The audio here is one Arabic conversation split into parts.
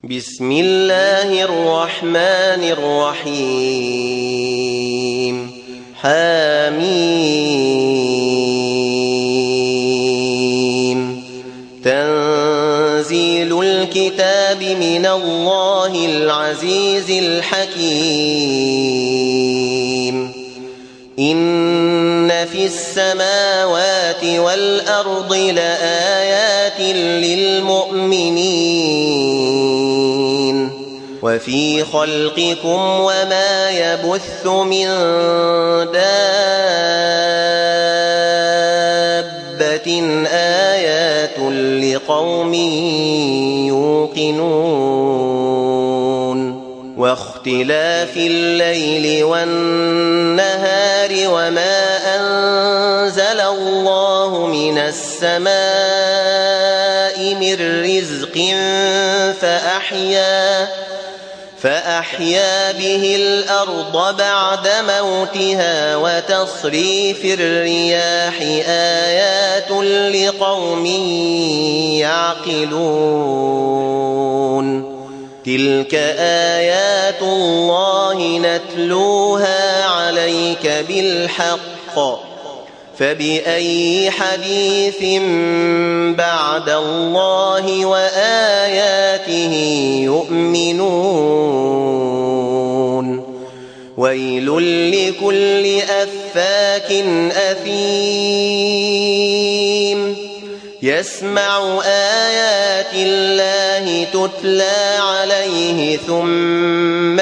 بسم الله الرحمن الرحيم حميم تنزيل الكتاب من الله العزيز الحكيم إن في السماوات والأرض لآيات للمؤمنين وفي خلقكم وما يبث من دابة آيات لقوم يوقنون واختلاف الليل والنهار وما أنزل الله من السماء من رزق فأحيا به الأرض بعد موتها وتصريف الرياح آيات لقوم يعقلون تلك آيات الله نتلوها عليك بالحق فبأي حديث بعد الله وآياته يؤمنون ويل لكل أفاك أثيم يسمع آيات الله تتلى عليه ثم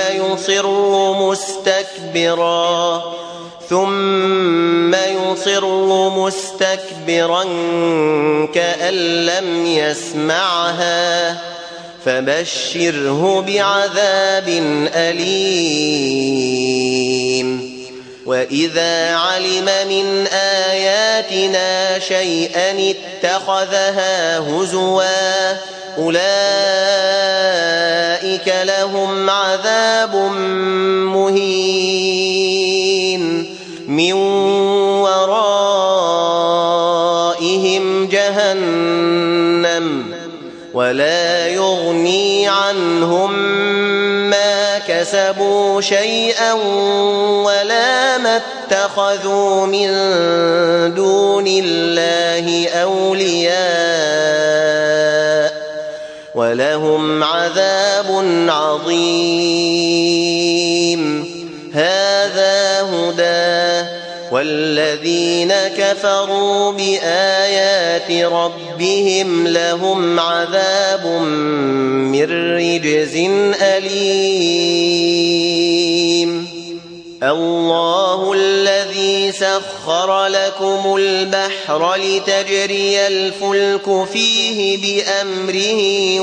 يصر مستكبرا كأن لم يسمعها فبشره بعذاب أليم وإذا علم من آياتنا شيئا اتخذها هزوا أولئك لهم عذاب مهين من ورائهم جهنم ولا يغني عنهم ما كسبوا شيئا ولا ما اتخذوا من دون الله أولياء ولهم عذاب عظيم هذا هدى والذين كفروا بآيات ربهم لهم عذاب من رجز أليم الله الذي سخر لكم البحر لتجري الفلك فيه بأمره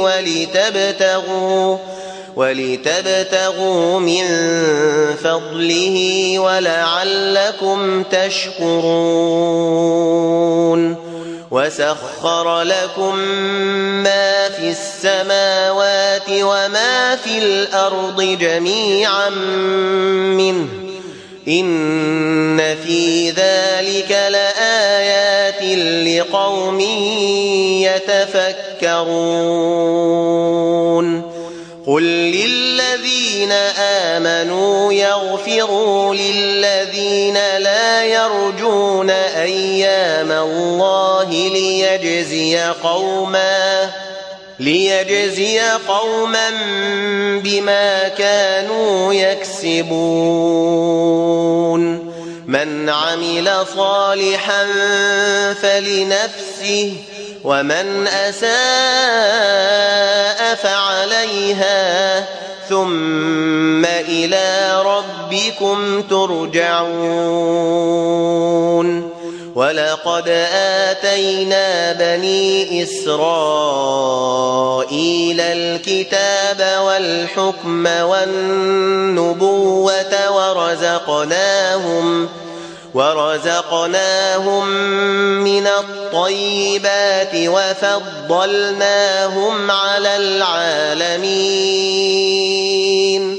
ولتبتغوا من فضله ولعلكم تشكرون وسخر لكم ما في السماوات وما في الأرض جميعا منه إن في ذلك لآيات لقوم يتفكرون قل للذين آمنوا يغفروا للذين لا يرجون أيام الله ليجزي قوما بما كانوا يكسبون من عمل صالحا فلنفسه ومن أساء فعليها ثم إلى ربكم ترجعون ولقد آتينا بني إسرائيل الكتاب والحكم والنبوة ورزقناهم من الطيبات وفضلناهم على العالمين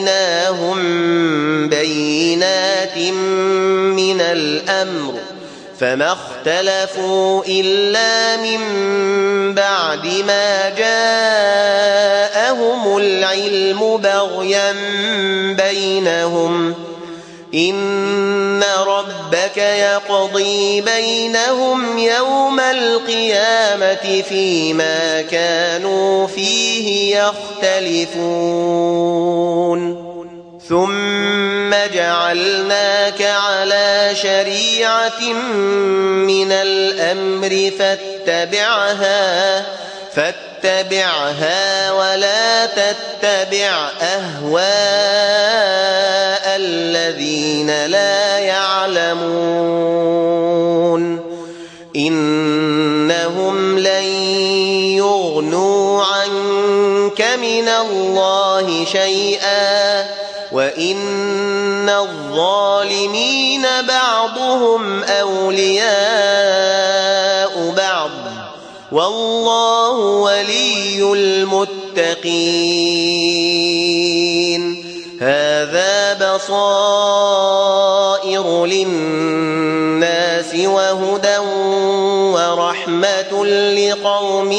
وآتيناهم بينات من الأمر فما اختلفوا إلا من بعد ما جاءهم العلم بغيا بينهم إن ربك يقضي بينهم يوم القيامة فيما كانوا فيه يختلفون ثم جعلناك على شريعة من الأمر فاتبعها ولا تتبع أهواء الذين لا يعلمون إنهم لن يغنوا عنك من الله شيئا وإن الظالمين بعضهم أولياء بعض والله ولي المتقين هذا بصائر للناس وهدى ورحمة لقوم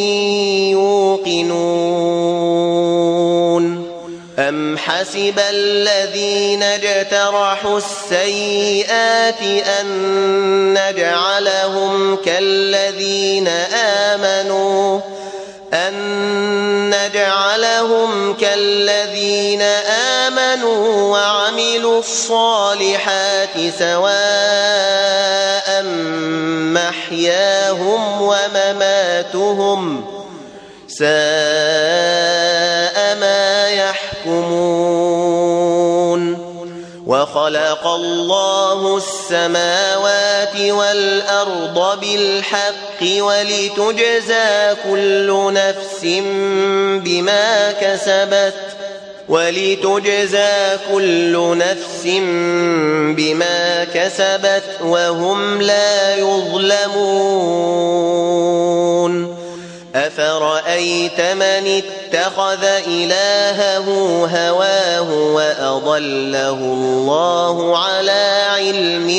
يوقنون أم حسب الذين اجترحوا السيئات أن نجعلهم كالذين آمنوا وعملوا الصالحات سواء محياهم ومماتهم ساء ما يحكمون وخلق الله السماوات والأرض بالحق ولتجزى كل نفس بما كسبت وهم لا يظلمون أفرأيت من اتخذ إلهه هواه وأضله الله على علم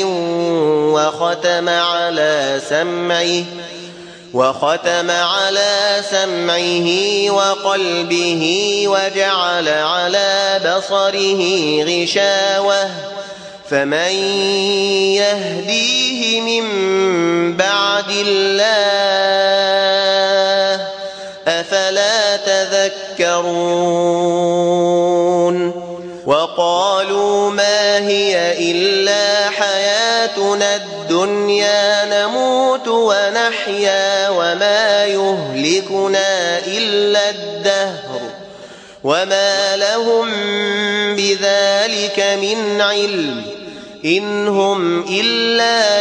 وختم على سمعه وقلبه وجعل على بصره غشاوة فمن يهديه من بعد الله أفلا تذكرون وقالوا ما هي إلا حياتنا الدنيا نموت ونحيا وما يهلكنا إلا الدهر وما لهم بذلك من علم إن هم إلا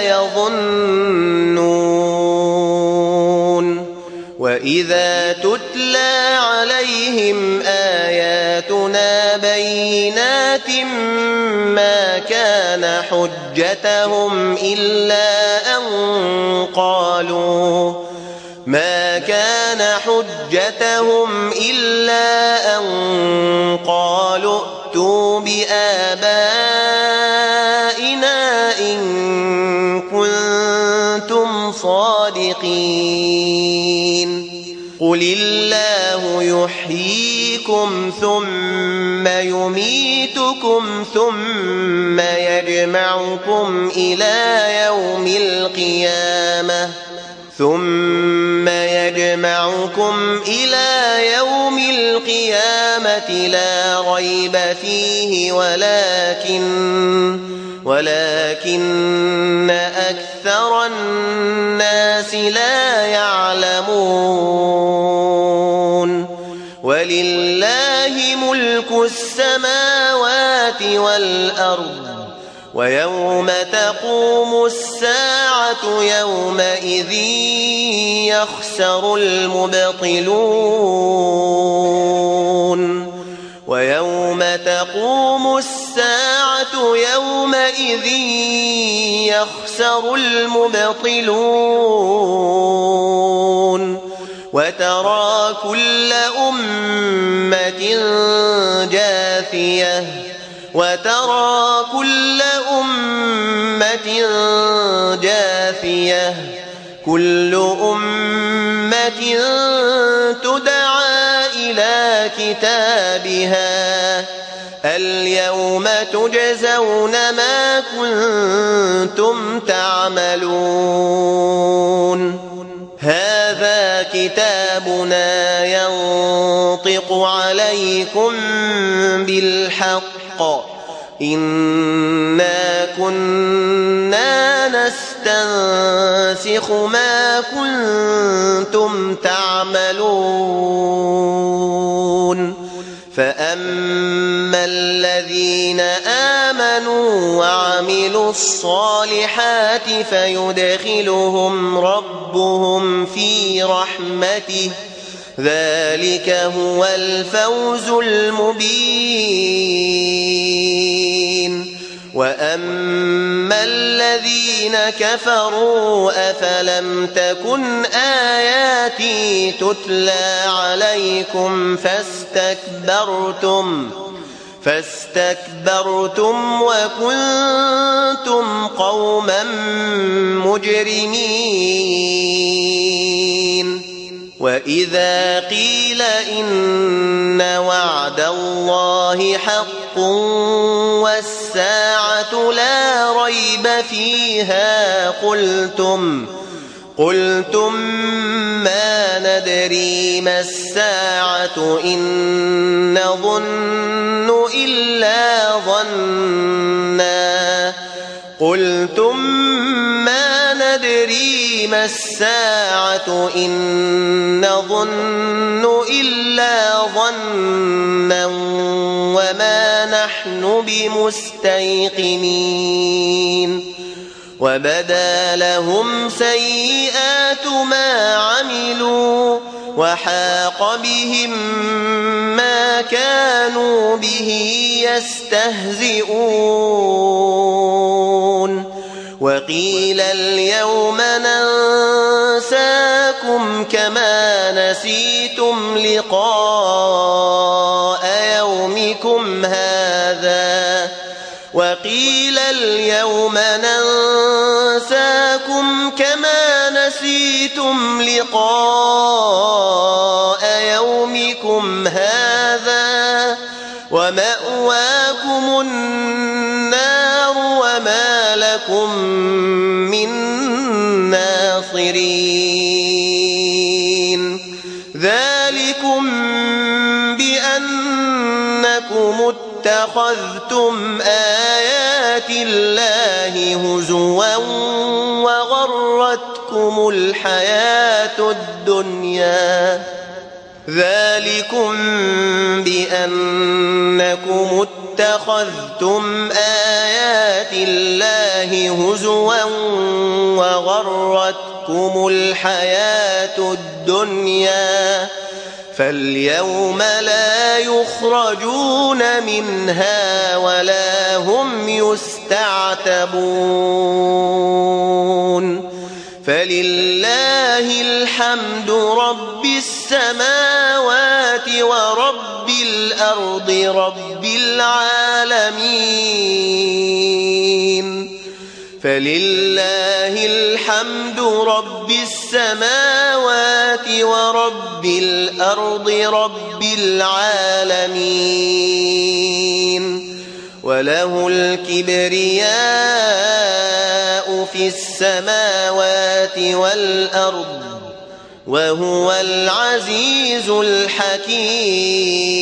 يظنون وإذا تتلى عليهم آياتنا بينات ما كان حجتهم إلا أن قالوا ائتوا بآبائنا إن كنتم صادقين قل الله يحييكم ثم يميتكم ثم يجمعكم إلى يوم القيامة لا ريب فيه ولكن أكثر الناس لا يعلمون ولله ملك السماوات والأرض ويوم تقوم الساعة يومئذ يخسر المبطلون وترى كل أمة جاثية آية كل أمة تدعى إلى كتابها اليوم تجزون ما كنتم تعملون هذا كتابنا ينطق عليكم بالحق إنا كنا نستنسخ ما كنتم تعملون فأما الذين آمنوا وعملوا الصالحات فيدخلهم ربهم في رحمته ذلك هو الفوز المبين وأما الذين كفروا أفلم تكن آياتي تتلى عليكم فاستكبرتم وكنتم قوما مجرمين وإذا قيل إن وعد الله حق والساعة لا ريب فيها قلتم ما ندري ما الساعة إن نظن إلا ظنا وما نحن بمستيقنين وبدا لهم سيئات ما عملوا وحاق بهم ما كانوا به يستهزئون وقيل اليوم ننساكم كما نسيتم لقاء يومكم هذا ومأواكم النار وما لكم من ناصرين ذلكم بأنكم اتخذتم آيات الله هزوا وغرتكم الحياة الدنيا فاليوم لا يخرجون منها ولا هم يستعتبون فلله الحمد رب السماوات ورب الأرض رب العالمين فلله الحمد رب السماوات ورب الأرض رب العالمين وله الكبرياء في السماوات والأرض وهو العزيز الحكيم